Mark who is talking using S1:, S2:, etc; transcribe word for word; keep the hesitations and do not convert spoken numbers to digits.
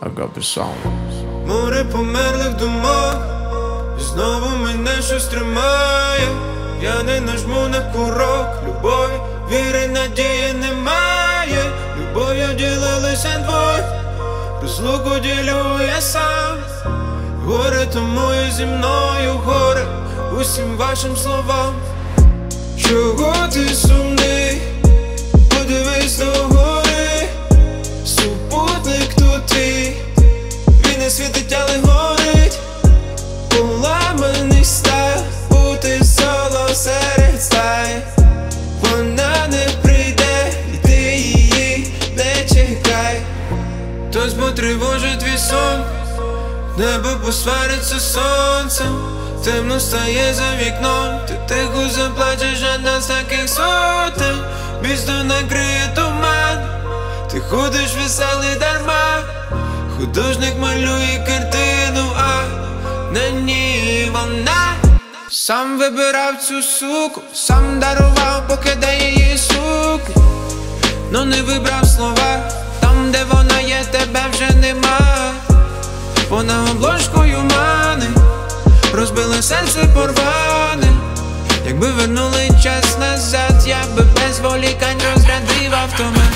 S1: I got the sound.
S2: Море померлих думок, і знову мене щось тримає. Я не нажму на курок, любові, віри, надії немає. Любов'ю ділилися двоє, розлуку ділю я сам. Горе тому і зі мною горе усім вашим словам. Чого ти сумний? Подивись догори, супутник тут твій, він не світить, але горить. Поламаний стайл, бути соло серед стаї. Вона не прийде, і ти її не чекай. Хтось потривожить твій сон, небо посвариться з сонцем. Темно стає за вікном, ти тихо заплачеш, а нас таких сотень. Місто накриє туман, ти ходиш веселий дарма. Художник малює картину, а на ній вона. Сам вибирав цю суку, сам дарував, поки дає її суки. Но не вибрав слова, там де вона є, тебе вже нема. Вона обложкою мани, розбила серце порване. Якби вернули час назад, я би без волікань розрядив автомат.